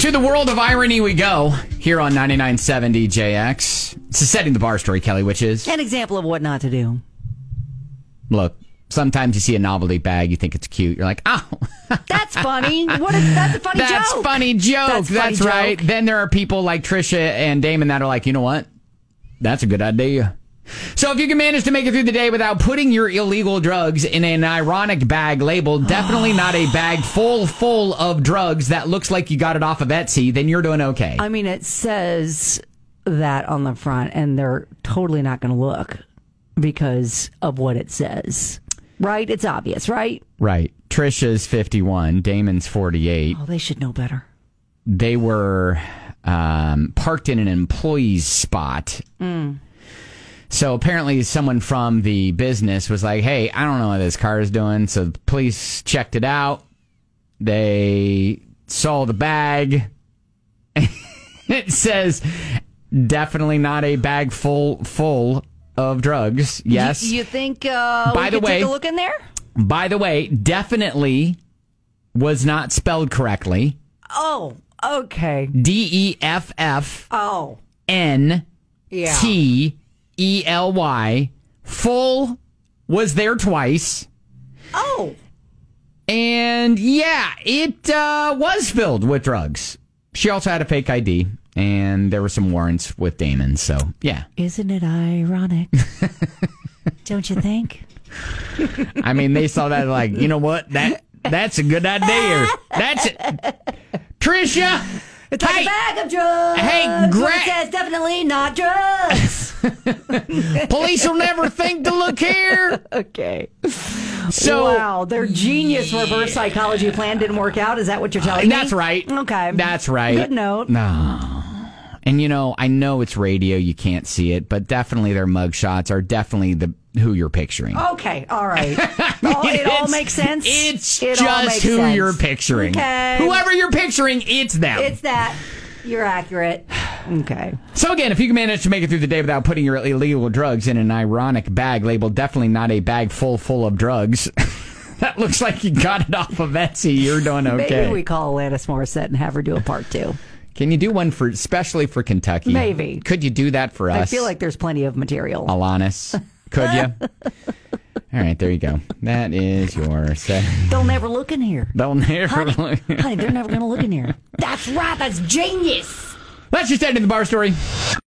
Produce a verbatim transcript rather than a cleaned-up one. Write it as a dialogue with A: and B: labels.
A: To the world of irony we go here on ninety-nine point seven D J X. It's a setting the bar story, Kelly, which is
B: an example of what not to do.
A: Look, sometimes you see a novelty bag, you think it's cute. You're like, oh,
B: that's funny. What is that's a funny
A: that's
B: joke.
A: Funny joke.
B: That's funny
A: That's
B: joke.
A: right. Then there are people like Trisha and Damon that are like, you know what? That's a good idea. So if you can manage to make it through the day without putting your illegal drugs in an ironic bag labeled definitely not a bag full full of drugs that looks like you got it off of Etsy, then you're doing okay.
B: I mean, it says that on the front, and they're totally not going to look because of what it says. Right? It's obvious, right?
A: Right. Trisha's fifty-one, Damon's forty-eight.
B: Oh, they should know better.
A: They were um, parked in an employee's spot.
B: Mm.
A: So apparently someone from the business was like, hey, I don't know what this car is doing. So the police checked it out. They saw the bag. It says definitely not a bag full full of drugs. Yes.
B: You, you think uh,
A: by
B: we
A: the
B: could
A: way,
B: take a look in there?
A: By the way, definitely was not spelled correctly.
B: Oh, okay.
A: D E F F
B: Oh.
A: N
B: Yeah.
A: T E L Y. Full was there twice.
B: Oh.
A: And yeah, it uh, was filled with drugs. She also had a fake I D, and there were some warrants with Damon, so yeah.
B: Isn't it ironic? Don't you think?
A: I mean, they saw that like, you know what? That That's a good idea. That's it. Trisha!
B: It's like
A: hey,
B: a bag of drugs.
A: Hey, Greg.
B: It says definitely not drugs.
A: Police will never think to look here.
B: Okay.
A: So,
B: wow, their genius reverse psychology plan didn't work out. Is that what you're telling me?
A: That's right.
B: Okay.
A: That's right.
B: Good note.
A: No. And, you know, I know it's radio. You can't see it. But definitely their mugshots are definitely the who you're picturing.
B: Okay. All right. All, it all makes sense.
A: It's
B: it all
A: just
B: makes
A: who
B: sense.
A: you're picturing.
B: Okay.
A: Whoever you're picturing, it's them.
B: It's that. You're accurate. Okay.
A: So again, if you can manage to make it through the day without putting your illegal drugs in an ironic bag labeled definitely not a bag full full of drugs, that looks like you got it off of Etsy, you're doing okay.
B: Maybe we call Alanis Morissette and have her do a part two.
A: Can you do one for, especially for Kentucky?
B: Maybe.
A: Could you do that for us?
B: I feel like there's plenty of material.
A: Alanis. Could you? All right, there you go. That is your set.
B: They'll never look in here.
A: They'll never
B: honey,
A: look.
B: honey, they're never going to look in here. That's right. That's genius.
A: That's your stand in the bar story.